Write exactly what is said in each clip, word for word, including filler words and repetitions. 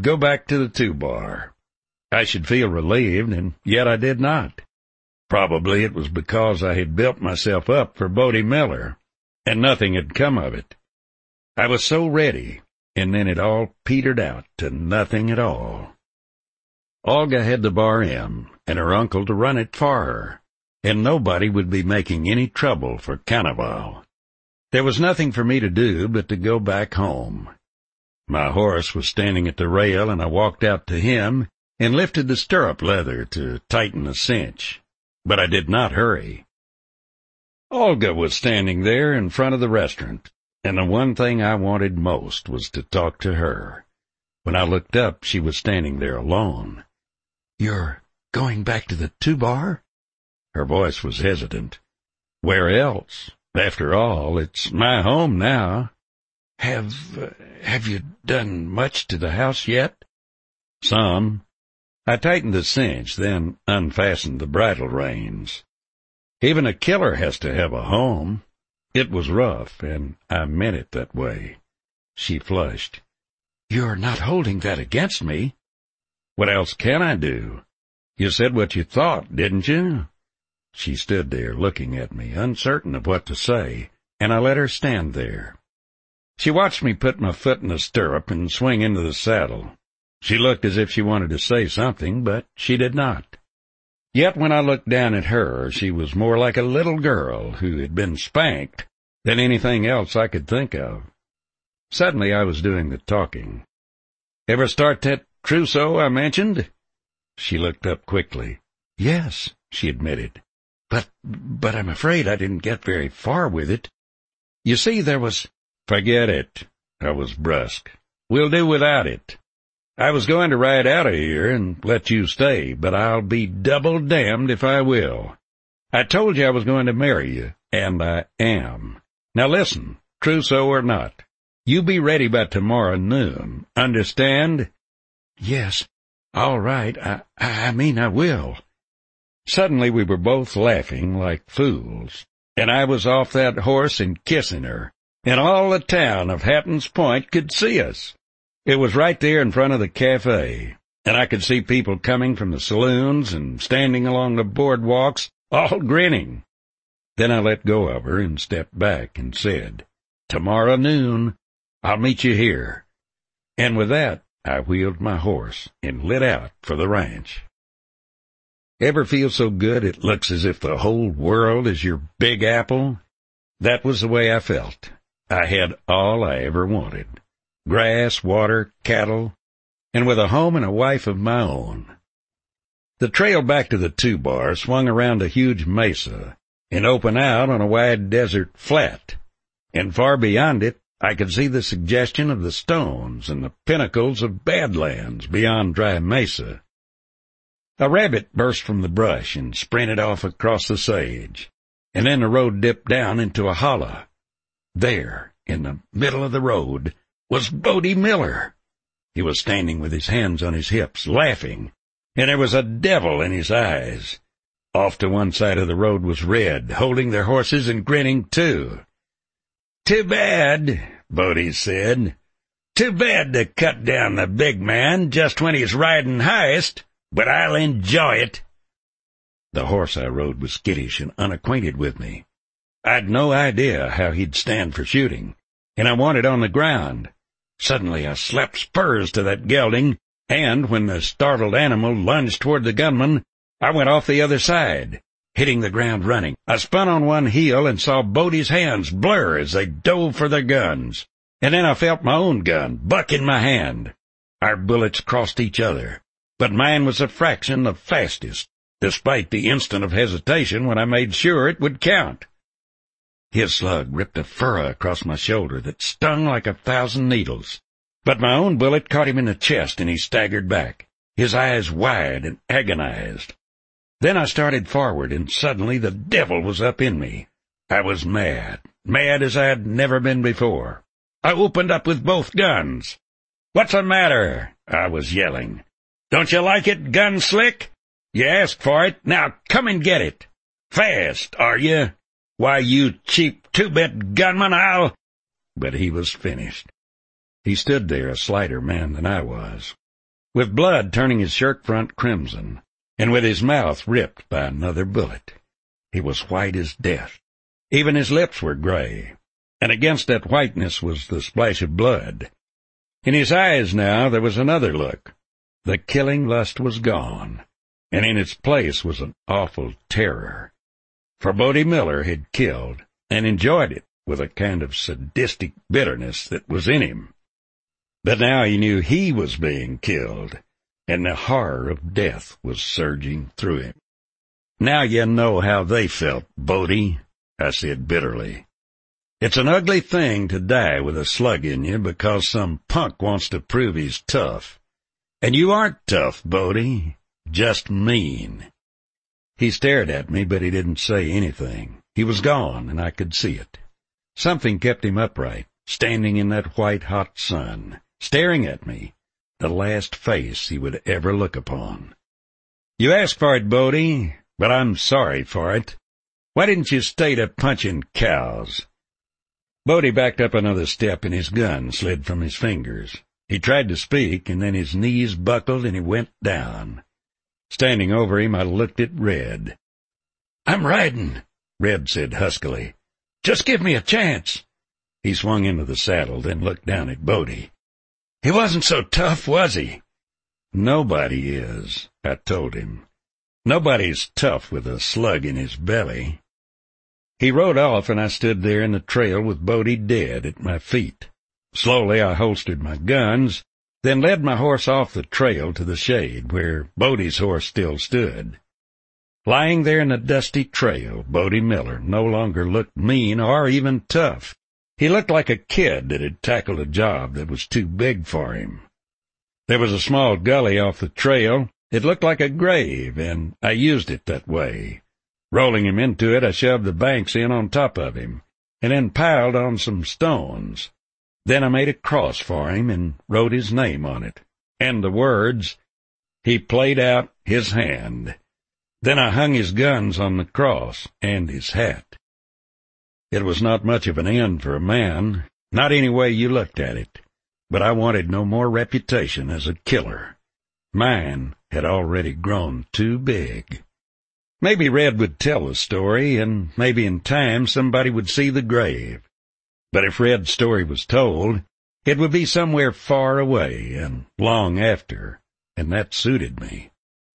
I'd go back to the two-bar. I should feel relieved, and yet I did not. Probably it was because I had built myself up for Bodie Miller, and nothing had come of it. I was so ready, and then it all petered out to nothing at all. Olga had the bar in, and her uncle to run it for her, and nobody would be making any trouble for Carnival. There was nothing for me to do but to go back home. My horse was standing at the rail, and I walked out to him and lifted the stirrup leather to tighten the cinch, but I did not hurry. Olga was standing there in front of the restaurant, and the one thing I wanted most was to talk to her. When I looked up, she was standing there alone. "You're going back to the two-bar?" Her voice was hesitant. "Where else? After all, it's my home now." Have, uh, have you done much to the house yet?" "Some." I tightened the cinch, then unfastened the bridle reins. Even a killer has to have a home. It was rough, and I meant it that way. She flushed. "You're not holding that against me?" "What else can I do? You said what you thought, didn't you?" She stood there looking at me, uncertain of what to say, and I let her stand there. She watched me put my foot in the stirrup and swing into the saddle. She looked as if she wanted to say something, but she did not. Yet when I looked down at her, she was more like a little girl who had been spanked than anything else I could think of. Suddenly I was doing the talking. "Ever start that trousseau I mentioned?" She looked up quickly. "Yes," she admitted. But, but I'm afraid I didn't get very far with it. You see, there was—" "Forget it." I was brusque. "We'll do without it. I was going to ride out of here and let you stay, but I'll be double damned if I will. I told you I was going to marry you, and I am. Now listen, trousseau or not, you be ready by tomorrow noon. Understand?" "Yes, all right. I, I mean I will." Suddenly we were both laughing like fools, and I was off that horse and kissing her, and all the town of Hatton's Point could see us. It was right there in front of the cafe, and I could see people coming from the saloons and standing along the boardwalks, all grinning. Then I let go of her and stepped back and said, "Tomorrow noon, I'll meet you here." And with that, I wheeled my horse and lit out for the ranch. Ever feel so good it looks as if the whole world is your Big Apple? That was the way I felt. I had all I ever wanted. Grass, water, cattle, and with a home and a wife of my own. The trail back to the two-bar swung around a huge mesa and opened out on a wide desert flat, and far beyond it I could see the suggestion of the stones and the pinnacles of Badlands beyond Dry Mesa. A rabbit burst from the brush and sprinted off across the sage, and then the road dipped down into a hollow. There, in the middle of the road, was Bodie Miller. He was standing with his hands on his hips, laughing, and there was a devil in his eyes. Off to one side of the road was Red, holding their horses and grinning too. "Too bad," Bodie said. "Too bad to cut down the big man just when he's riding highest, but I'll enjoy it." The horse I rode was skittish and unacquainted with me. I'd no idea how he'd stand for shooting, and I wanted on the ground. Suddenly I slapped spurs to that gelding, and when the startled animal lunged toward the gunman, I went off the other side, hitting the ground running. I spun on one heel and saw Bodie's hands blur as they dove for their guns, and then I felt my own gun buck in my hand. Our bullets crossed each other, but mine was a fraction the fastest, despite the instant of hesitation when I made sure it would count. His slug ripped a furrow across my shoulder that stung like a thousand needles, but my own bullet caught him in the chest and he staggered back, his eyes wide and agonized. Then I started forward, and suddenly the devil was up in me. I was mad, mad as I had never been before. I opened up with both guns. "What's the matter?" I was yelling. "Don't you like it, Gun Slick? You asked for it, now come and get it. Fast, are you? Why, you cheap two-bit gunman, I'll—" But he was finished. He stood there a slighter man than I was, with blood turning his shirt front crimson, and with his mouth ripped by another bullet. He was white as death. Even his lips were gray, and against that whiteness was the splash of blood. In his eyes now there was another look. The killing lust was gone, and in its place was an awful terror. For Bodie Miller had killed, and enjoyed it with a kind of sadistic bitterness that was in him. But now he knew he was being killed, and the horror of death was surging through him. "Now you know how they felt, Bodie," I said bitterly. "It's an ugly thing to die with a slug in you because some punk wants to prove he's tough. And you aren't tough, Bodie, just mean." He stared at me, but he didn't say anything. He was gone, and I could see it. Something kept him upright, standing in that white, hot sun, staring at me, the last face he would ever look upon. "You asked for it, Bodie, but I'm sorry for it. Why didn't you stay to punching cows?" Bodie backed up another step, and his gun slid from his fingers. He tried to speak, and then his knees buckled and he went down. Standing over him, I looked at Red. "I'm riding," Red said huskily. "Just give me a chance." He swung into the saddle, then looked down at Bodie. "He wasn't so tough, was he?" "Nobody is," I told him. "Nobody's tough with a slug in his belly." He rode off, and I stood there in the trail with Bodie dead at my feet. Slowly I holstered my guns, then led my horse off the trail to the shade, where Bodie's horse still stood. Lying there in the dusty trail, Bodie Miller no longer looked mean or even tough. He looked like a kid that had tackled a job that was too big for him. There was a small gully off the trail. It looked like a grave, and I used it that way. Rolling him into it, I shoved the banks in on top of him, and then piled on some stones. Then I made a cross for him and wrote his name on it, and the words, "He played out his hand." Then I hung his guns on the cross and his hat. It was not much of an end for a man, not any way you looked at it, but I wanted no more reputation as a killer. Mine had already grown too big. Maybe Red would tell the story, and maybe in time somebody would see the grave. But if Red's story was told, it would be somewhere far away and long after, and that suited me.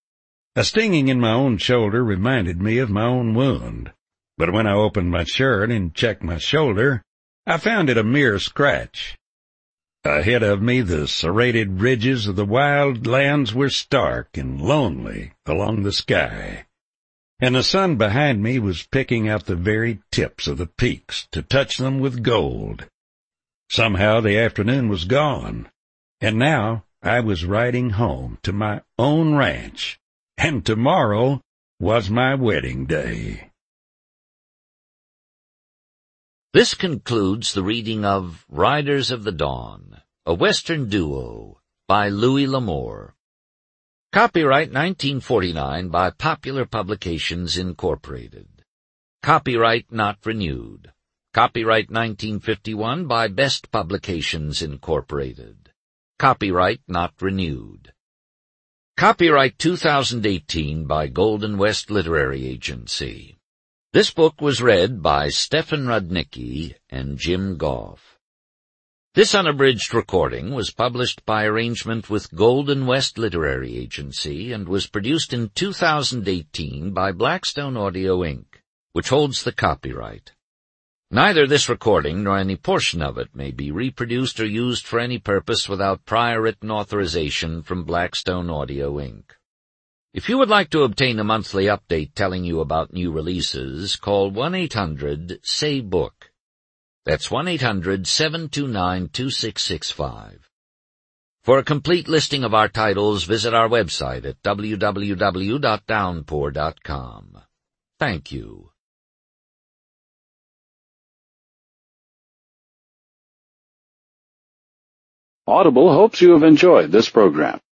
A stinging in my own shoulder reminded me of my own wound, but when I opened my shirt and checked my shoulder, I found it a mere scratch. Ahead of me, the serrated ridges of the wild lands were stark and lonely along the sky, and the sun behind me was picking out the very tips of the peaks to touch them with gold. Somehow the afternoon was gone, and now I was riding home to my own ranch, and tomorrow was my wedding day. This concludes the reading of Riders of the Dawn, a Western duo by Louis L'Amour. Copyright nineteen forty-nine by Popular Publications, Incorporated. Copyright not renewed. Copyright nineteen fifty-one by Best Publications, Incorporated. Copyright not renewed. Copyright two thousand eighteen by Golden West Literary Agency. This book was read by Stefan Rudnicki and Jim Goff. This unabridged recording was published by arrangement with Golden West Literary Agency and was produced in two thousand eighteen by Blackstone Audio, Incorporated, which holds the copyright. Neither this recording nor any portion of it may be reproduced or used for any purpose without prior written authorization from Blackstone Audio, Incorporated. If you would like to obtain a monthly update telling you about new releases, call one eight hundred S A Y BOOK. That's one eight hundred seven two nine two six six five. For a complete listing of our titles, visit our website at w w w dot downpour dot com. Thank you. Audible hopes you have enjoyed this program.